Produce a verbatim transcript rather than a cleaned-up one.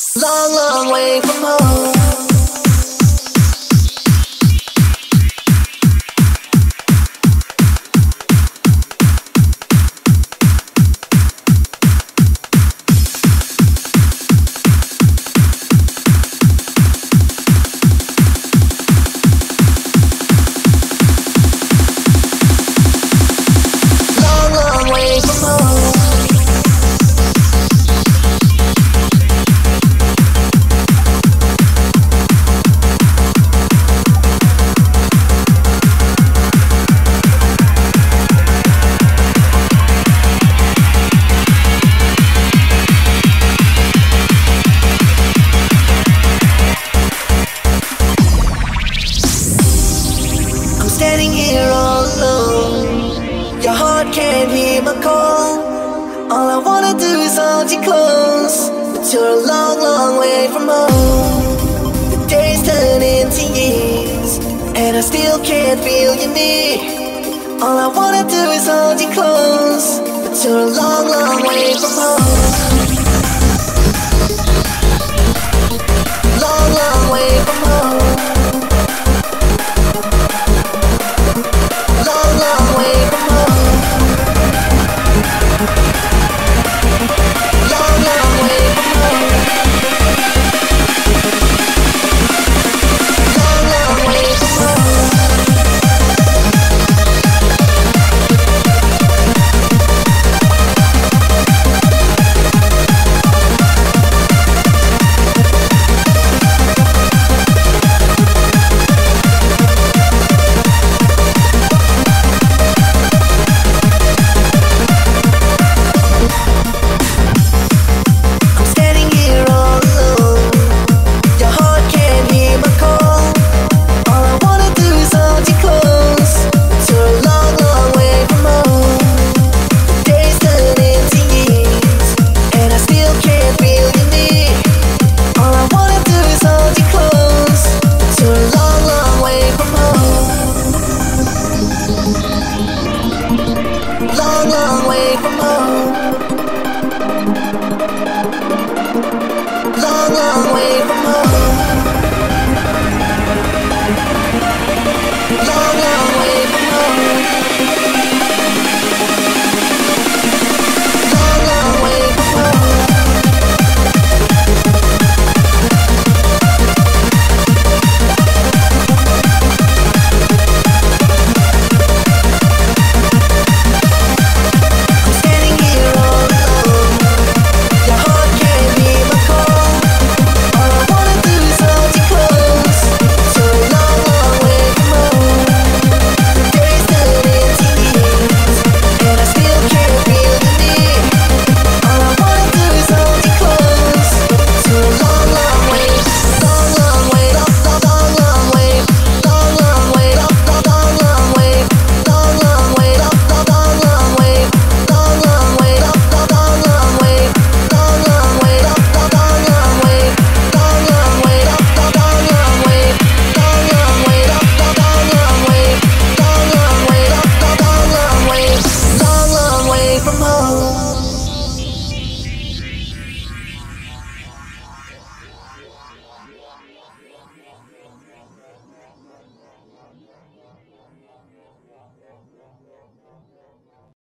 Long, long way from home. Long, long way from home. Standing here all alone, your heart can't hear my call. All I wanna do is hold you close, but you're a long, long way from home. The days turn into years, and I still can't feel you near. All I wanna do is hold you close, but you're a long, long way from home. Long, long way from home. Long, long way from home. Long, long way from home. Long, long way from home. Long, long way from home. Long, long way from home. Long, long way from home. Long, long way from home. From home.